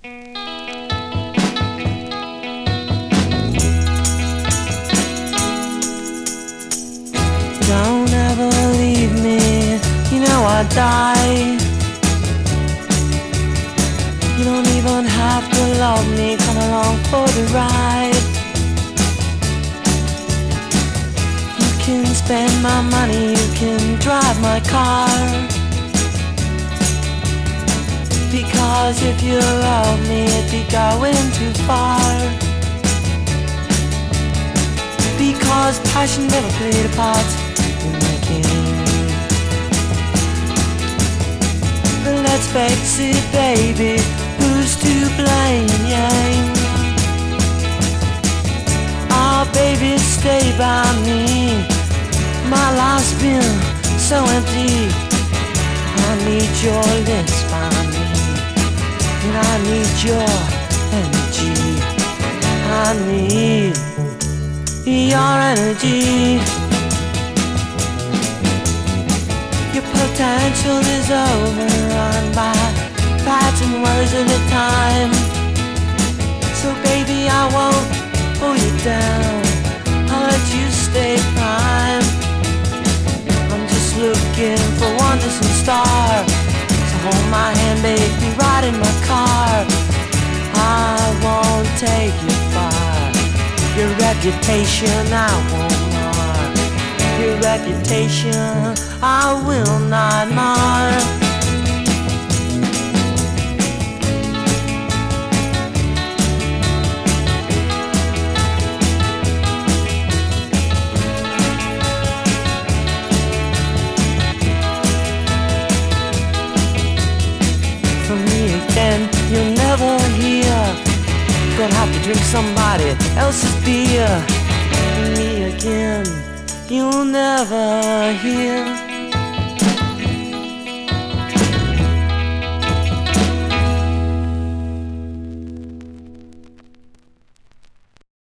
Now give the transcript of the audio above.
Don't ever leave me, you know I'd die. You don't even have to love me, come along for the ride. You can spend my money, you can drive my car. Because if you love me, it'd be going too far. Because passion never played a part in the game. But let's face it, baby, who's to blame? Yeah. Oh, baby, stay by me. My life's been so empty. I need your lips by me, and I need your energy. I need your energy. Your potential is overrun by thoughts and words at a time. So baby, I won't pull you down, I'll let you stay prime. I'm just looking for one distant star, so hold my hand, baby, ride in my car. I won't take you far. Your reputation I won't mar. Your reputation I will not mar. From me again, you'll never hear. Gonna have to drink somebody else's beer. Me again, you'll never hear.